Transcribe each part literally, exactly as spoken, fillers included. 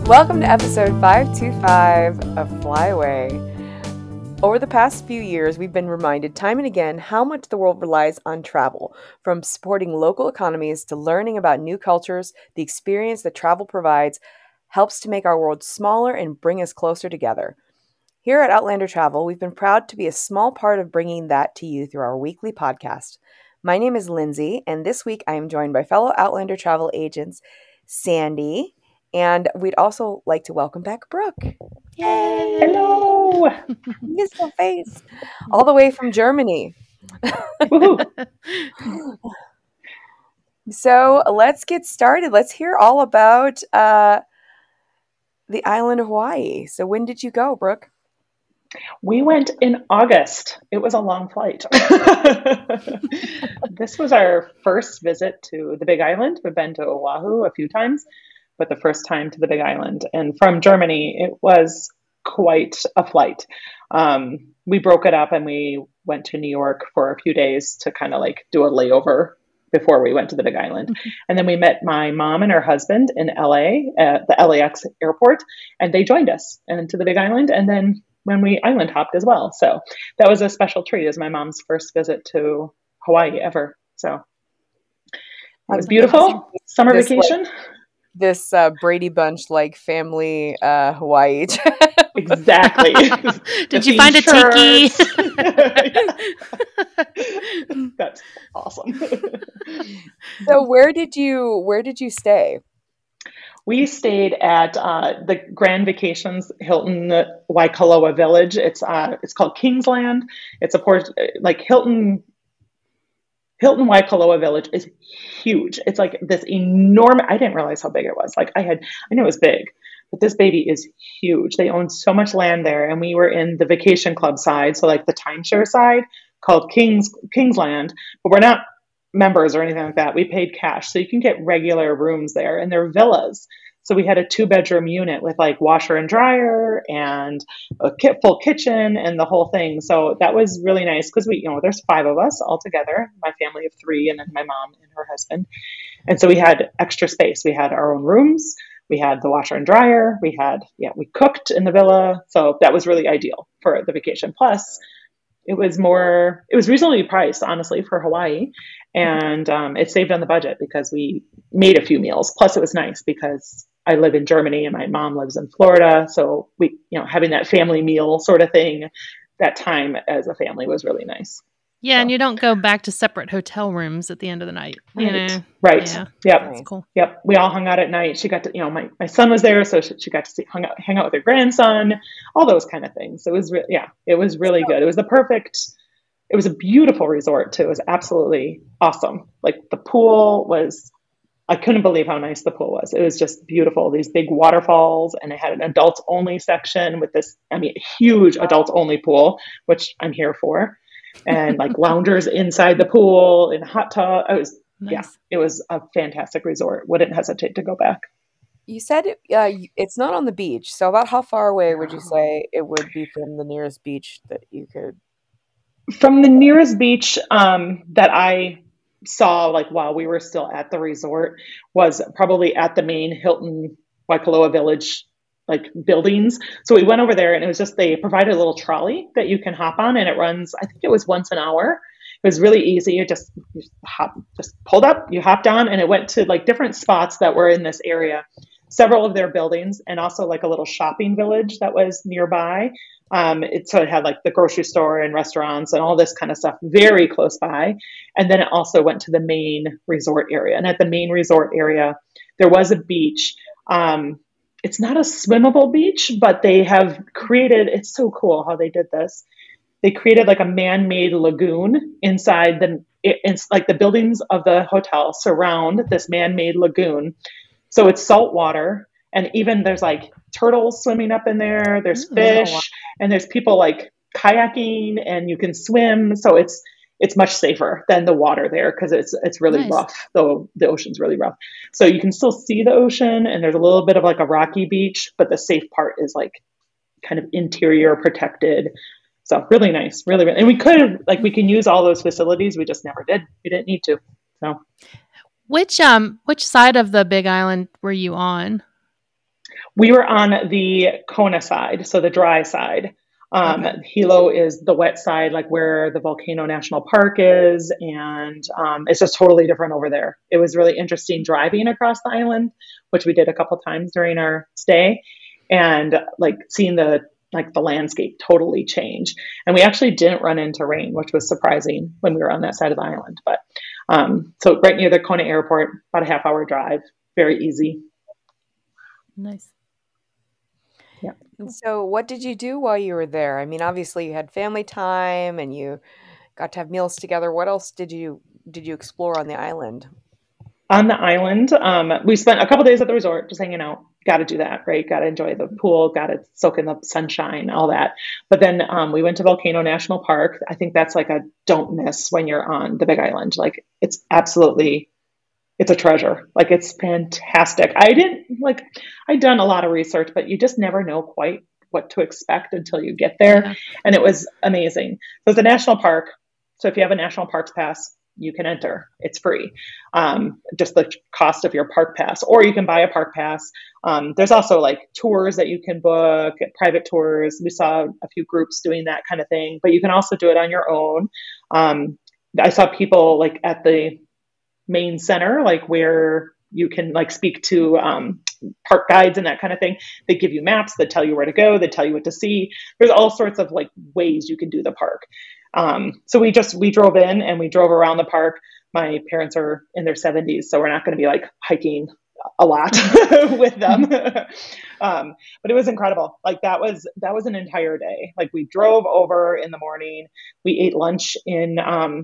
Welcome to episode five twenty-five of Flyway. Over the past few years, we've been reminded time and again how much the world relies on travel. From supporting local economies to learning about new cultures, the experience that travel provides helps to make our world smaller and bring us closer together. Here at Outlander Travel, we've been proud to be a small part of bringing that to you through our weekly podcast. My name is Lindsay, and this week I am joined by fellow Outlander Travel agents, Sandy, and we'd also like to welcome back Brooke. Yay! Hello! Miss your face. All the way from Germany. So let's get started. Let's hear all about uh, the island of Hawaii. So when did you go, Brooke? We went in August. It was a long flight. This was our first visit to the Big Island. We've been to Oahu a few times, but the first time to the Big Island. And from Germany, it was quite a flight. Um, we broke it up and we went to New York for a few days to kind of like do a layover before we went to the Big Island. Mm-hmm. And then we met my mom and her husband in L A at the L A X airport, and they joined us into the Big Island. And then when we island hopped as well. So that was a special treat. It was my mom's first visit to Hawaii ever. So it was beautiful. Summer this, vacation. Like, this uh, Brady Bunch like family uh, Hawaii. Exactly. Did you find a tiki? That's awesome. So where did you where did you stay? We stayed at uh, the Grand Vacations Hilton Waikoloa Village. It's uh, it's called Kingsland. It's a port like Hilton. Hilton Waikoloa Village is huge. It's like this enormous. I didn't realize how big it was. Like I had, I knew it was big, but this baby is huge. They own so much land there, and we were in the vacation club side, so like the timeshare side called Kings Kingsland. But we're not members or anything like that. We paid cash, so you can get regular rooms there, and they're villas. So we had a two bedroom unit with like washer and dryer and a full kitchen and the whole thing. So that was really nice because we, you know, there's five of us all together, my family of three, and then my mom and her husband. And so we had extra space. We had our own rooms. We had the washer and dryer. We had, yeah, we cooked in the villa. So that was really ideal for the vacation. Plus, it was more, it was reasonably priced, honestly, for Hawaii. And um, it saved on the budget because we made a few meals. Plus, it was nice because I live in Germany and my mom lives in Florida. So we, you know, having that family meal sort of thing, that time as a family was really nice. Yeah, so. And you don't go back to separate hotel rooms at the end of the night. Right. You know? Right. Yeah. Yep. That's cool. Yep. We all hung out at night. She got to, you know, my, my son was there, so she, she got to see, hung out, hang out with her grandson, all those kind of things. It was, re- yeah, it was really good. It was the perfect, it was a beautiful resort too. It was absolutely awesome. Like the pool was, I couldn't believe how nice the pool was. It was just beautiful. These big waterfalls, and it had an adults only section with this, I mean, huge adults only pool, which I'm here for. And like loungers inside the pool in hot tub. It was, nice. yeah, it was a fantastic resort. Wouldn't hesitate to go back. You said it, uh, it's not on the beach. So about how far away would you say it would be from the nearest beach that you could? From the nearest beach um, that I saw, like while we were still at the resort, was probably at the main Hilton Waikoloa Village like buildings. So we went over there, and it was just, they provided a little trolley that you can hop on, and it runs, I think it was once an hour. It was really easy. You just you hop, just pulled up, you hopped on, and it went to like different spots that were in this area, several of their buildings, and also like a little shopping village that was nearby. Um, it, so it had like the grocery store and restaurants and all this kind of stuff very close by. And then it also went to the main resort area. And at the main resort area, there was a beach. Um, it's not a swimmable beach, but they have created, it's so cool how they did this. They created like a man-made lagoon inside the, it, it's like the buildings of the hotel surround this man-made lagoon. So it's salt water. And even there's like turtles swimming up in there. There's fish, oh, and there's people like kayaking, and you can swim. So it's it's much safer than the water there because it's it's really nice. rough. Though the ocean's really rough. So you can still see the ocean, and there's a little bit of like a rocky beach, but the safe part is like kind of interior protected. So really nice, really, really. And we could like we can use all those facilities. We just never did. We didn't need to. So which um which side of the Big Island were you on? We were on the Kona side, so the dry side. Um, Okay. Hilo is the wet side, like where the Volcano National Park is, and um, it's just totally different over there. It was really interesting driving across the island, which we did a couple times during our stay, and like seeing the like the landscape totally change. And we actually didn't run into rain, which was surprising when we were on that side of the island. But um, so right near the Kona airport, about a half hour drive, very easy. Nice. Yeah. So, what did you do while you were there? I mean, obviously you had family time and you got to have meals together. What else did you did you explore on the island? On the island, um, we spent a couple days at the resort just hanging out. Got to do that, right? Got to enjoy the pool, got to soak in the sunshine, all that. But then um, we went to Volcano National Park. I think that's like a don't miss when you're on the Big Island. Like it's absolutely, it's a treasure. Like it's fantastic. I didn't like, I'd done a lot of research, but you just never know quite what to expect until you get there. Yeah. And it was amazing. So it's a national park. So if you have a national parks pass, you can enter. It's free, um, just the cost of your park pass, or you can buy a park pass. Um, there's also like tours that you can book, private tours. We saw a few groups doing that kind of thing, but you can also do it on your own. Um, I saw people like at the main center, like where you can like speak to um, park guides and that kind of thing. They give you maps that tell you where to go. They tell you what to see. There's all sorts of like ways you can do the park. Um, so we just, we drove in and we drove around the park. My parents are in their seventies, so we're not going to be like hiking a lot with them. um, but it was incredible. Like that was, that was an entire day. Like we drove over in the morning, we ate lunch in, um,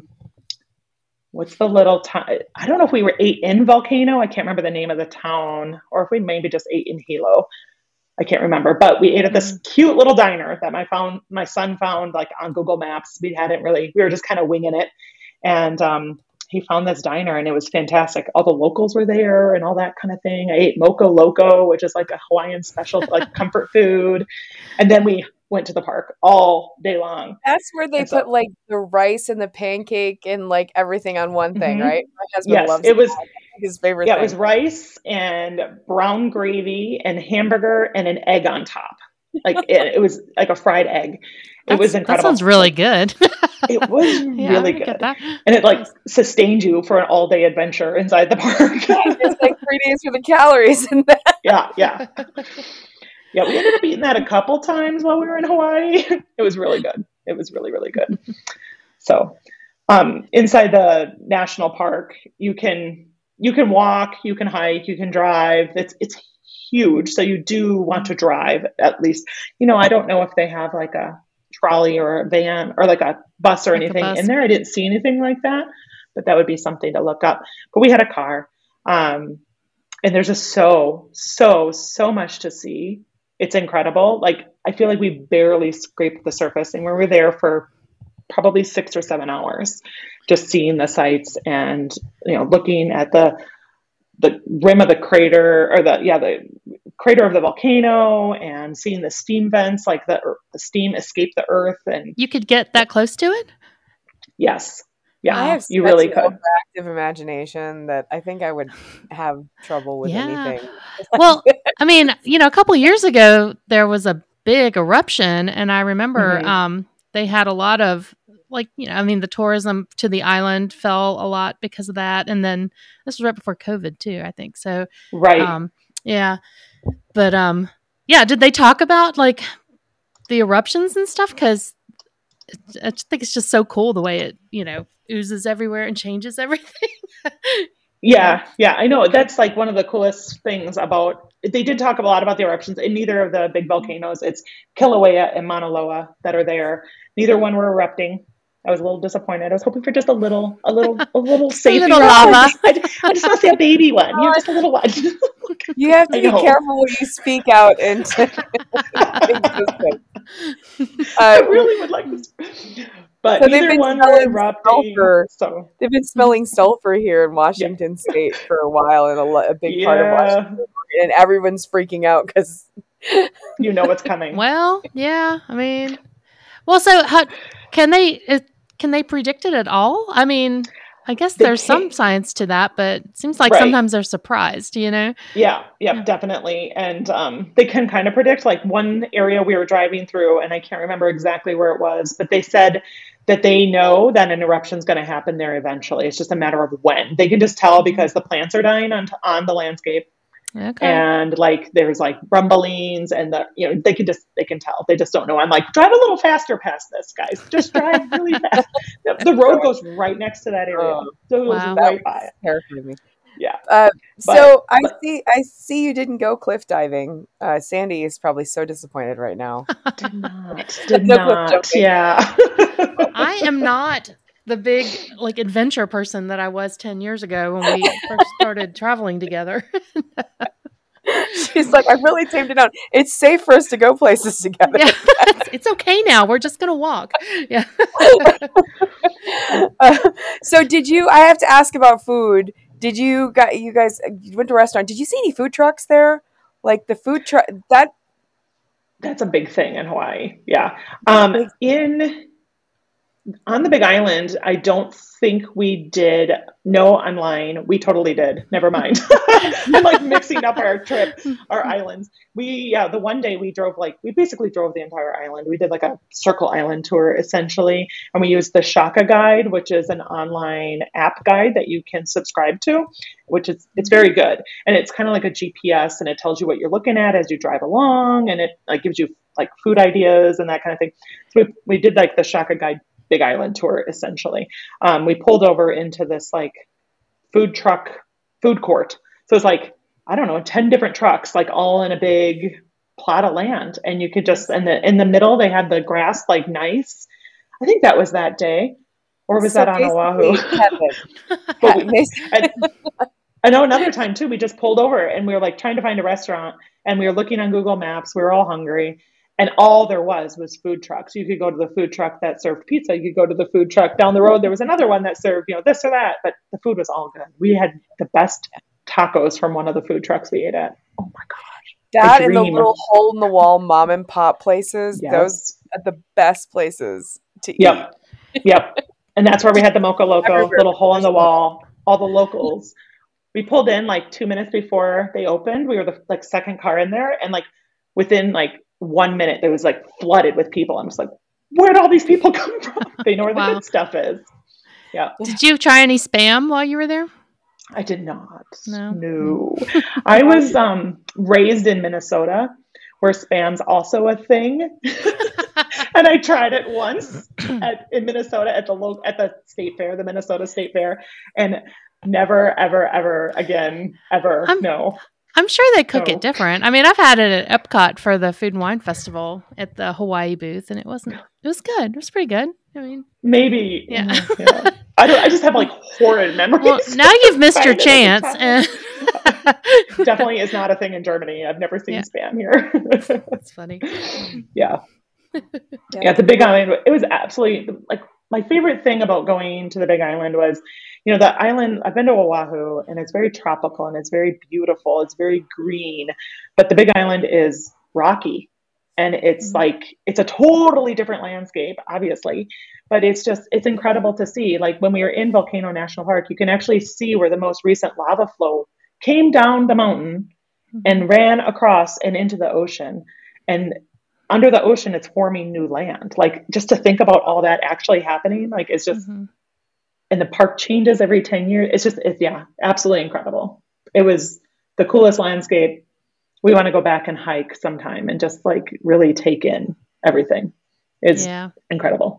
what's the little town? I don't know if we were ate in Volcano. I can't remember the name of the town, or if we maybe just ate in Hilo. I can't remember, but we ate at this cute little diner that my found my son found like on Google Maps. We hadn't really, we were just kind of winging it. And um, he found this diner and it was fantastic. All the locals were there and all that kind of thing. I ate Moco Loco, which is like a Hawaiian special, like comfort food. And then we went to the park all day long. That's where they And so- put like the rice and the pancake and like everything on one thing, Mhm. right? My husband Yes, loves it was. that. His favorite Yeah, thing. it was rice and brown gravy and hamburger and an egg on top. Like it, it was like a fried egg. It That's, was incredible. That sounds really good. It was Yeah, really I get good. that. And it like sustained you for an all day adventure inside the park. It's like three days for the calories in that. Yeah, yeah. Yeah, we ended up eating that a couple times while we were in Hawaii. It was really good. It was really, really good. So um, inside the national park, you can you can walk, you can hike, you can drive. It's it's huge. So you do want to drive at least. You know, I don't know if they have like a trolley or a van or like a bus or Like a anything bus. in there. I didn't see anything like that, but that would be something to look up. But we had a car. Um, and there's just so, so, so much to see. It's incredible. Like, I feel like we barely scraped the surface, and we were there for probably six or seven hours, just seeing the sights and, you know, looking at the the rim of the crater or the yeah the crater of the volcano and seeing the steam vents, like the the steam escape the earth. And You could get that close to it? yes, yeah, I have you such really an could. overactive imagination that I think I would have trouble with Yeah. anything. Well, I mean, you know, a couple of years ago, there was a big eruption, and I remember Mhm. um, they had a lot of, like, you know, I mean, the tourism to the island fell a lot because of that. And then this was right before COVID, too, I think. So, Right. um, yeah. But, um, yeah, did they talk about, like, the eruptions and stuff? Because I just think it's just so cool the way it, you know, oozes everywhere and changes everything. Yeah, yeah, I know. That's like one of the coolest things about, they did talk a lot about the eruptions in neither of the big volcanoes. It's Kilauea and Mauna Loa that are there. Neither one were erupting. I was a little disappointed. I was hoping for just a little, a little, a little Just a safe little erupt. lava. I just, I just, I just want to see a baby one. You know, just a little one. You have to I be know. careful when you speak out into existence. I Uh, really would like this. But So they've neither been one were smelling erupting. sulfur. So They've been smelling sulfur here in Washington State for a while, in a, lo- a big part of yeah, Washington, and everyone's freaking out because you know what's coming. Well, yeah. I mean, well, so how can they uh, can they predict it at all? I mean, I guess They there's some can't, science to that, but it seems like right. sometimes they're surprised, you know? Yeah, yep, Yeah. definitely. And um, they can kind of predict like one area we were driving through, and I can't remember exactly where it was, but they said that they know that an eruption is going to happen there eventually. It's just a matter of when. They can just tell Mhm. because the plants are dying on on the landscape, Okay. and like there's like rumblings, and the you know they can just they can tell. They just don't know. I'm like, drive a little faster past this, guys. Just drive really fast. The, the road goes right next to that area, Oh, so it goes Wow. that right by was it. terrifying me. Yeah, Uh, but so I but see. I see you didn't go cliff diving. Uh, Sandy is probably so disappointed right now. did not did No cliff not. jumping. Yeah. I am not the big like adventure person that I was ten years ago when we first started traveling together. She's like, I've really tamed it down. It's safe for us to go places together. Yeah. It's, it's okay now. We're just going to walk. Yeah. Uh, so did you? I have to ask about food. Did you got you guys you went to a restaurant? Did you see any food trucks there? Like the food truck that That's a big thing in Hawaii. Yeah. that's a Um, big. in on the Big Island, I don't think we did. No, I'm lying. We totally did. Never mind. I'm like mixing up our trip, our islands. We, yeah, the one day we drove like, we basically drove the entire island. We did like a circle island tour essentially. And we used the Shaka Guide, which is an online app guide that you can subscribe to, which is, it's very good. And it's kind of like a G P S, and it tells you what you're looking at as you drive along. And it like gives you like food ideas and that kind of thing. So we, we did like the Shaka Guide Big Island tour essentially. Um, we pulled over into this like food truck food court. So it's like, I don't know, ten different trucks, like all in a big plot of land. And you could just, and the, in the middle, they had the grass like nice. I think that was that day. Or was So that on Oahu? basically, heaven. But He- we, basically- and I know another time too, we just pulled over and we were like trying to find a restaurant, and we were looking on Google Maps. We were all hungry. And all there was was food trucks. You could go to the food truck that served pizza. You could go to the food truck down the road. There was another one that served, you know, this or that, but the food was all good. We had the best tacos from one of the food trucks we ate at. Oh my gosh. that The and the dream. little hole in the wall mom and pop places. Those Yes. are the best places to eat. Yep. Yep. And that's where we had the Mocha Loco, Everywhere little hole in the there's wall, all the locals. We pulled in like two minutes before they opened. We were the like second car in there, and like within like one minute, there was like flooded with people. I'm just like, where'd all these people come from? They know where the Wow. good stuff is. Yeah, Did you try any spam while you were there? I did not. No. No. I was um, raised in Minnesota, where spam's also a thing. And I tried it once at, in Minnesota at the local, at the state fair, the Minnesota State Fair, and never, ever, ever again, ever. I'm- no. I'm sure they cook No. it different. I mean, I've had it at Epcot for the Food and Wine Festival at the Hawaii booth, and it wasn't. It was good. It was pretty good. I mean, Maybe. Yeah. mm, yeah. I don't. I just have like horrid memories. well, now you've missed your Find it chance. as a and- Definitely is not a thing in Germany. I've never seen Yeah. spam here. That's funny. Yeah. Yeah, the Big Island, it was absolutely like my favorite thing about going to the Big Island was, you know, the island, I've been to Oahu, and it's very tropical and it's very beautiful. It's very green, but the Big Island is rocky, and it's Mhm. like, it's a totally different landscape, obviously, but it's just, it's incredible to see. Like when we were in Volcano National Park, you can actually see where the most recent lava flow came down the mountain and ran across and into the ocean. And under the ocean, it's forming new land. Like just to think about all that actually happening, like it's just, Mhm. and the park changes every ten years. It's just, it's, yeah, absolutely incredible. It was the coolest landscape. We want to go back and hike sometime and just like really take in everything. It's Yeah. incredible.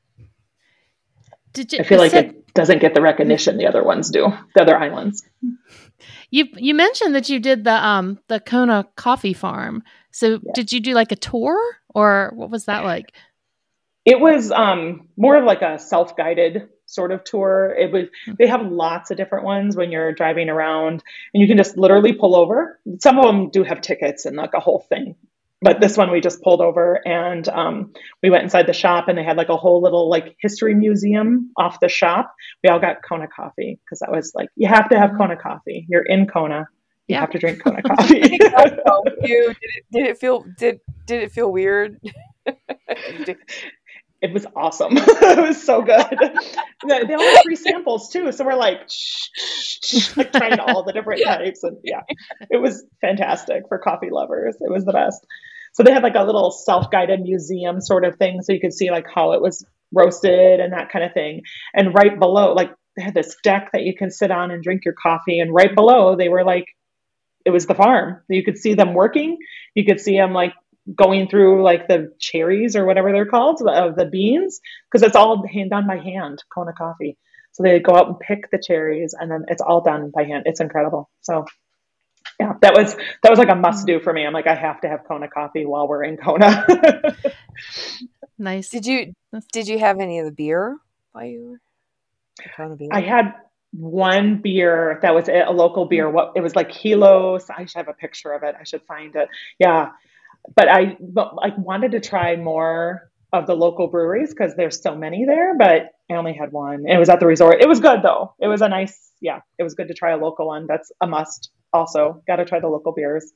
Did you? I feel you like said- it doesn't get the recognition the other ones do, the other islands. You you mentioned that you did the um the Kona Coffee Farm. So Yeah. did you do like a tour, or what was that like? It was um, more of like a self-guided sort of tour. It was, they have lots of different ones when you're driving around, and you can just literally pull over. Some of them do have tickets and like a whole thing. But this one we just pulled over, and um, we went inside the shop, and they had like a whole little like history museum off the shop. We all got Kona coffee because that was like, you have to have Kona coffee. You're in Kona. You Yeah. have to drink Kona coffee. You, did, it, did it feel did did it feel weird? It was awesome. It was so good. They, they all had free samples too. So we're like, shh, shh, shh, like trying all the different types. And yeah, it was fantastic for coffee lovers. It was the best. So they had like a little self-guided museum sort of thing. So you could see like how it was roasted and that kind of thing. And right below, like they had this deck that you can sit on and drink your coffee. And right below, they were like, it was the farm. You could see them working. You could see them like going through like the cherries or whatever they're called of the beans, because it's all hand done by hand, Kona Coffee. So they go out and pick the cherries, and then it's all done by hand. It's incredible. So yeah, that was that was like a must do for me. I'm like, I have to have Kona Coffee while we're in Kona. Nice. Did you did you have any of the beer while you were the Kona beer? I had one beer that was a local beer. What it was like Hilos. I should have a picture of it. I should find it. Yeah. But I, but I wanted to try more of the local breweries because there's so many there, but I only had one. It was at the resort. It was good though. It was a nice, yeah, it was good to try a local one. That's a must. Also, got to try the local beers.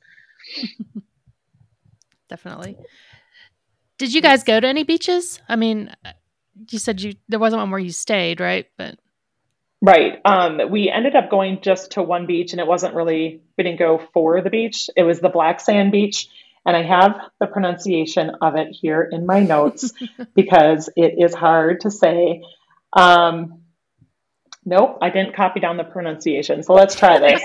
Definitely. Did you guys go to any beaches? I mean, you said you there wasn't one where you stayed, right? But right. Um, we ended up going just to one beach, and it wasn't really, we didn't go for the beach. It was the Black Sand Beach. And I have the pronunciation of it here in my notes because it is hard to say. Um, nope, I didn't copy down the pronunciation. So let's try this.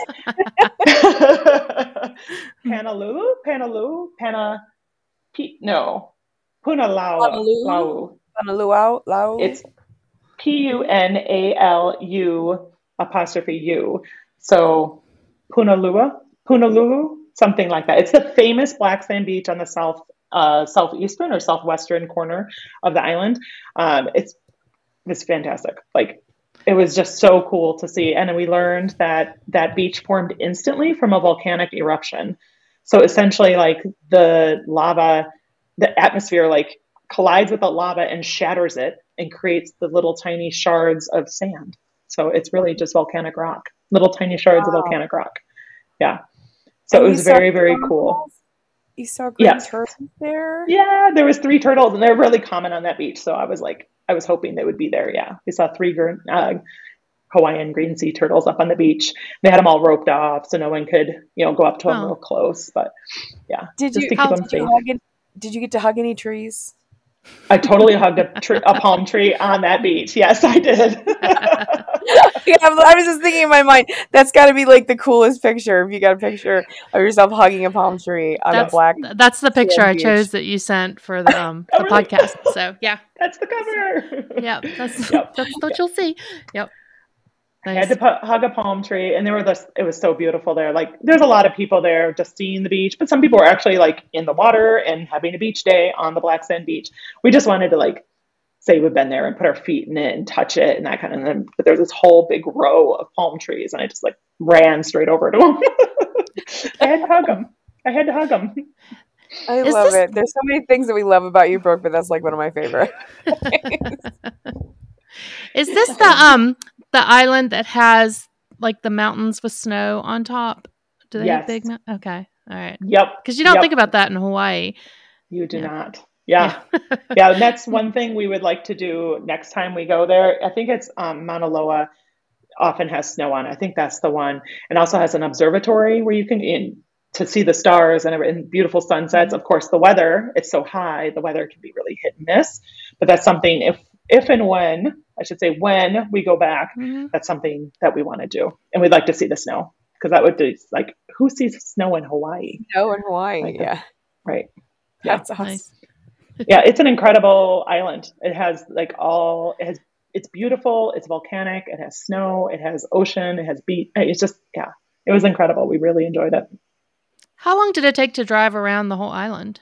Panalulu, Panalulu, Pana, P, no, Punalau. Punaluu, Lau. It's P U N A L U apostrophe U. So Punalua, Punalulu. Something like that. It's the famous black sand beach on the south, uh, southeastern or southwestern corner of the island. Um, it's it's fantastic. Like it was just so cool to see. And we learned that that beach formed instantly from a volcanic eruption. So essentially, like the lava, the atmosphere, like collides with the lava and shatters it and creates the little tiny shards of sand. So it's really just volcanic rock, little tiny shards wow. of volcanic rock. Yeah. So and it was very, very cool. You saw green yes. turtles there? Yeah, there was three turtles, and they're really common on that beach. So I was like, I was hoping they would be there. Yeah, we saw three uh, Hawaiian green sea turtles up on the beach. They had them all roped off, so no one could, you know, go up to them oh. real close. But yeah, did just you? to How, keep them did, safe. you hug it, did you get to hug any trees? I totally hugged a, tree, a palm tree on that beach. Yes, I did. Yeah, I was just thinking in my mind, that's got to be like the coolest picture. If you got a picture of yourself hugging a palm tree on that's, a black. That's the picture I beach. chose that you sent for the um oh, the really? podcast. So yeah, that's the cover. Yeah, that's yep. that's what yep. you'll see. Yep. Nice. I had to pu- hug a palm tree, and there were this. It was so beautiful there. Like, there's a lot of people there just seeing the beach, but some people were actually like in the water and having a beach day on the black sand beach. We just wanted to like say we've been there and put our feet in it and touch it and that kind of thing. But there's this whole big row of palm trees, and I just like ran straight over to them. I had to hug them. I had to hug them. I Is love this... it. There's so many things that we love about you, Brooke, but that's like one of my favorite. Is this the um the island that has like the mountains with snow on top? Do they yes. have big mountains? Okay, all right. Yep. Because you don't yep. think about that in Hawaii. You do yeah. not. Yeah. Yeah. yeah. And that's one thing we would like to do next time we go there. I think it's um, Mauna Loa often has snow on. I think that's the one. And also has an observatory where you can in to see the stars and, and beautiful sunsets. Mm-hmm. Of course, the weather, it's so high. The weather can be really hit and miss. But that's something if, if and when, I should say when we go back, mm-hmm. that's something that we want to do. And we'd like to see the snow. Because that would be like, who sees snow in Hawaii? Snow in Hawaii, like yeah. Right. Yeah. That's awesome. Nice. Yeah, it's an incredible island. It has like all, it has, it's beautiful. It's volcanic. It has snow. It has ocean. It has beach. It's just, yeah, it was incredible. We really enjoyed it. How long did it take to drive around the whole island?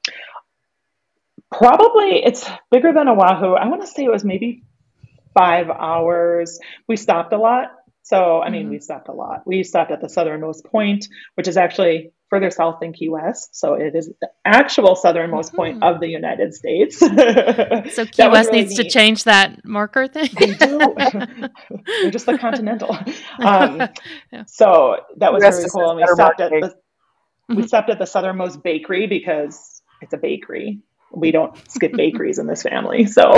Probably, it's bigger than Oahu. I want to say it was maybe five hours. We stopped a lot. So, I mean, mm-hmm. we stopped a lot. We stopped at the southernmost point, which is actually further south than Key West. So it is the actual southernmost mm-hmm. point of the United States. So Key West really needs neat. to change that marker thing? They do. They're just the continental. Um, yeah. So that was really cool. And we stopped at the, we stopped at the southernmost bakery because it's a bakery. We don't skip bakeries in this family. So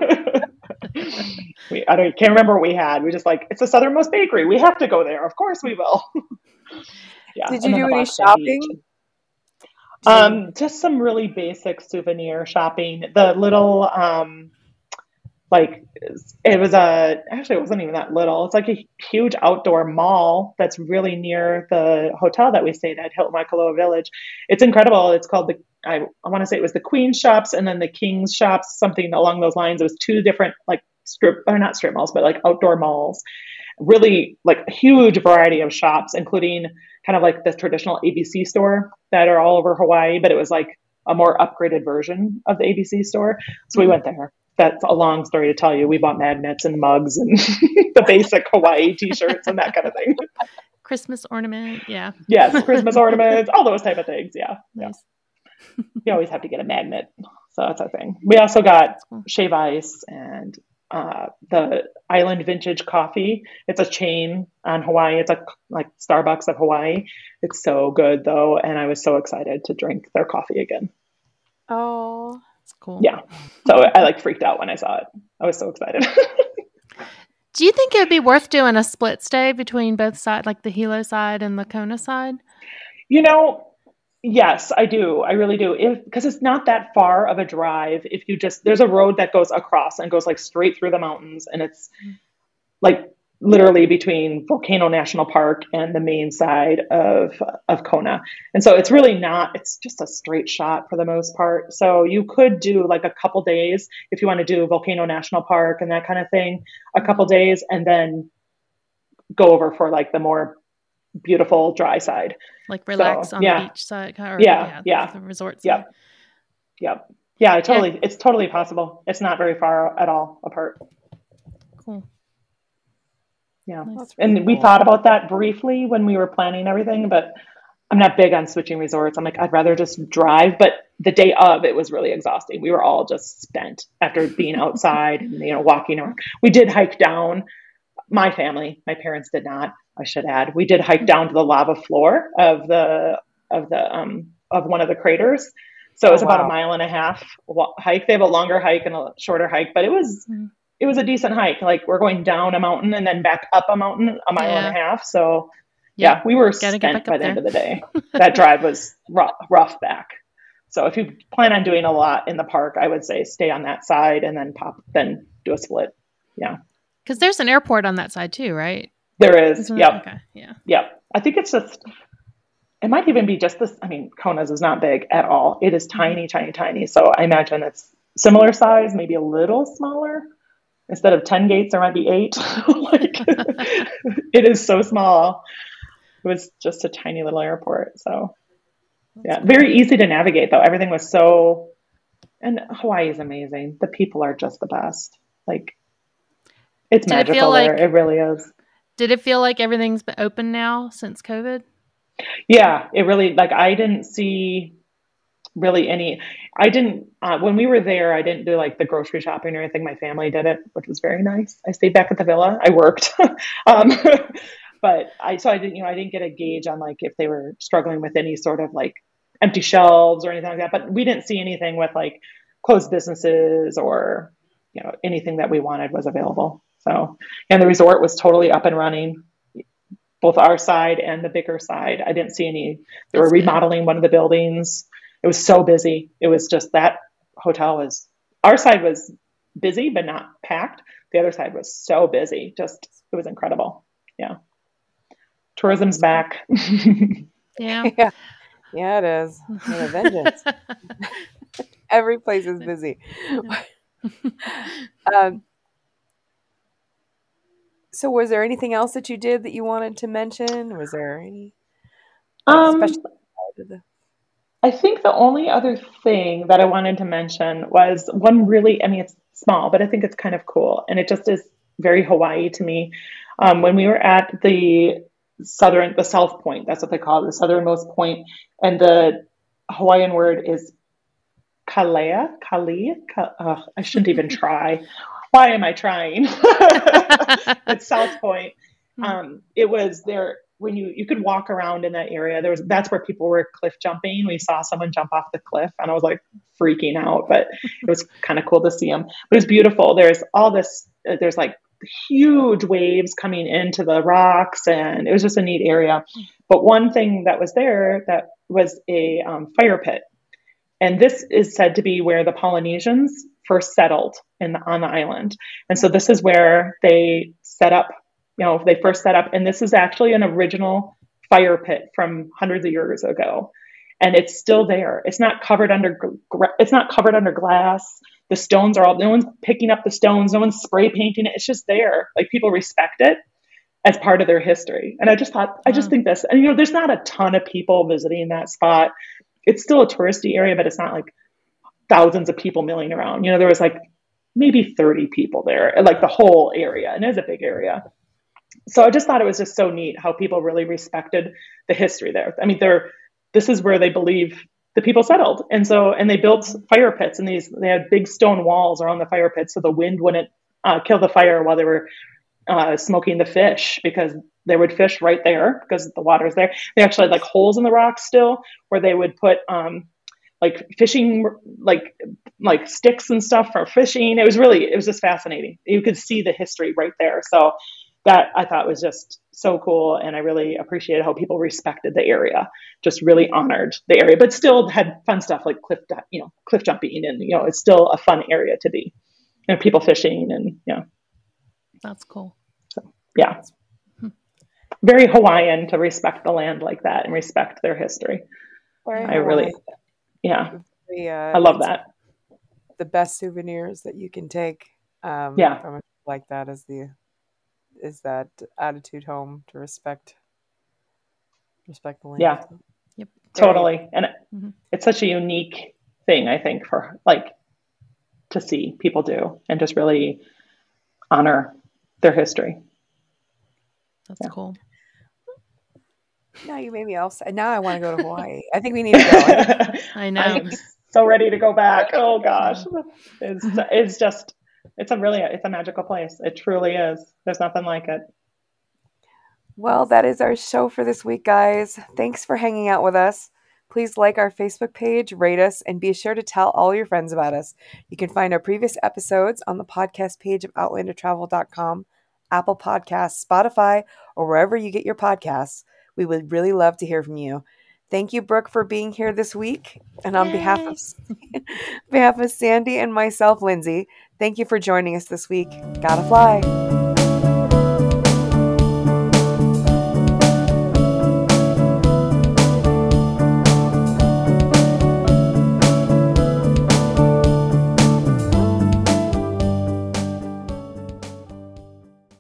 we, I don't, can't remember what we had. We just like, it's the southernmost bakery. We have to go there. Of course we will. Yeah. Did And you then do the any Boxer Beach. shopping? Did you- Um, just some really basic souvenir shopping. The little, um, like it was a, actually it wasn't even that little. It's like a huge outdoor mall that's really near the hotel that we stayed at, Hilton Waikoloa Village. It's incredible. It's called the, I, I want to say it was the Queen's Shops and then the King's Shops, something along those lines. It was two different like strip, or not strip malls, but like outdoor malls. Really like a huge variety of shops, including kind of like the traditional A B C store that are all over Hawaii, but it was like a more upgraded version of the A B C store. So we went there. That's a long story to tell you. We bought magnets and mugs and the basic Hawaii t-shirts and that kind of thing. Christmas ornament. Yeah. Yes. Christmas ornaments, all those type of things. Yeah. Nice. Yeah. You always have to get a magnet. So that's our thing. We also got Cool. Shave Ice and uh, the Island Vintage Coffee. It's a chain on Hawaii. It's a like Starbucks of Hawaii. It's so good though. And I was so excited to drink their coffee again. Oh, It's cool. Yeah. So I like freaked out when I saw it. I was so excited. Do you think it would be worth doing a split stay between both sides, like the Hilo side and the Kona side? You know, yes, I do. I really do. If because it's not that far of a drive. If you just there's a road that goes across and goes like straight through the mountains, and it's like literally between Volcano National Park and the main side of of Kona. And so it's really not, it's just a straight shot for the most part. So you could do like a couple days if you want to do Volcano National Park and that kind of thing, a couple days, and then go over for like the more beautiful dry side. Like relax So, on yeah. the beach side? Or, Yeah, yeah. The resort side? Yep. Yep. Yeah, I totally, it's totally possible. It's not very far at all apart. Cool. Yeah. Nice. that's really And we cool. thought about that briefly when we were planning everything, but I'm not big on switching resorts. I'm like, I'd rather just drive. But the day of, it was really exhausting. We were all just spent after being outside and, you know, walking around. We did hike down. My family, my parents did not, I should add. We did hike down to the lava floor of the, of the, um, of one of the craters. So it was Oh, about wow. a mile and a half wa- hike. They have a longer hike and a shorter hike, but it was, Mhm. it was a decent hike. Like we're going down a mountain and then back up a mountain, a mile and a half. So Yep. yeah, we were Gotta get spent back by up the end there. of the day. That drive was rough, rough back. So if you plan on doing a lot in the park, I would say stay on that side and then pop, then do a split. Yeah, Because there's an airport on that side too, right? there is. Isn't Yep. it? Okay. Yeah. Yep. I think it's just, it might even be just this. I mean, Kona's is not big at all. It is tiny, tiny, tiny. So I imagine it's similar size, maybe a little smaller. Instead of ten gates, there might be eight. Like, it is so small. It was just a tiny little airport. So yeah, very easy to navigate though. Everything was so, and Hawaii is amazing. The people are just the best. Like, it's Did it magical feel there. like- It really is. Did it feel like everything's been open now since COVID? Yeah, it really, like, I didn't see really any, I didn't, uh, when we were there, I didn't do like the grocery shopping or anything. My family did it, which was very nice. I stayed back at the villa. I worked. um, but I, so I didn't, you know, I didn't get a gauge on like if they were struggling with any sort of like empty shelves or anything like that. But we didn't see anything with like closed businesses or, you know, anything that we wanted was available. So, and the resort was totally up and running, both our side and the bigger side. I didn't see any, they were That's good. remodeling one of the buildings. It was so busy. It was just that hotel was, our side was busy, but not packed. The other side was so busy. Just, it was incredible. Yeah. Tourism's back. Yeah. Yeah. Yeah, it is. With a vengeance. Every place is busy. um, so was there anything else that you did that you wanted to mention? Was there any like, Um, special side of the- I think the only other thing that I wanted to mention was one really, I mean, it's small, but I think it's kind of cool. And it just is very Hawaii to me. Um, when we were at the southern, the South Point, that's what they call it, the southernmost point, and the Hawaiian word is kalea, kali. Ka, uh, I shouldn't even try. Why am I trying? It's South Point. Um, it was there. when you you could walk around in that area. There was that's where people were cliff jumping. We saw someone jump off the cliff, and I was like freaking out, but it was kind of cool to see them. But it was beautiful. There's all this. There's like huge waves coming into the rocks, and it was just a neat area. But one thing that was there that was a um, fire pit, and this is said to be where the Polynesians first settled in the, on the island. And so this is where they set up. You know, they first set up, and this is actually an original fire pit from hundreds of years ago, and it's still there. It's not covered under. It's not covered under glass. The stones are all. No one's picking up the stones. No one's spray painting it. It's just there. Like people respect it as part of their history. And I just thought, I just think this. And you know, there's not a ton of people visiting that spot. It's still a touristy area, but it's not like thousands of people milling around. You know, there was like maybe thirty people there, like the whole area, and it was a big area. So I just thought it was just so neat how people really respected the history there. I mean, they're, this is where they believe the people settled. And so, and they built fire pits, and these, they had big stone walls around the fire pits so the wind wouldn't uh, kill the fire while they were uh, smoking the fish, because they would fish right there because the water's there. They actually had like holes in the rocks still where they would put um, like fishing, like, like sticks and stuff for fishing. It was really, it was just fascinating. You could see the history right there. So that I thought was just so cool. And I really appreciated how people respected the area, just really honored the area, but still had fun stuff like cliff, you know, cliff jumping. And, you know, it's still a fun area to be, you know, people fishing and, you know. That's cool. So, yeah. Hmm. Very Hawaiian to respect the land like that and respect their history. Very I really, yeah, very, uh, I love that. The best souvenirs that you can take um, yeah. from a like that is the, is that attitude home to respect respect the land. Yeah. Yep. Totally. And mm-hmm. it's such a unique thing, I think, for like to see people do and just really honor their history. That's yeah. cool. Now you made me else. Now I want to go to Hawaii. I think we need to go. I know. I'm so ready to go back. Oh gosh. It's it's just It's a really, it's a magical place. It truly is. There's nothing like it. Well, that is our show for this week, guys. Thanks for hanging out with us. Please like our Facebook page, rate us, and be sure to tell all your friends about us. You can find our previous episodes on the podcast page of outlander travel dot com, Apple Podcasts, Spotify, or wherever you get your podcasts. We would really love to hear from you. Thank you, Brooke, for being here this week. And on behalf of, behalf of Sandy and myself, Lindsay, thank you for joining us this week. Gotta fly.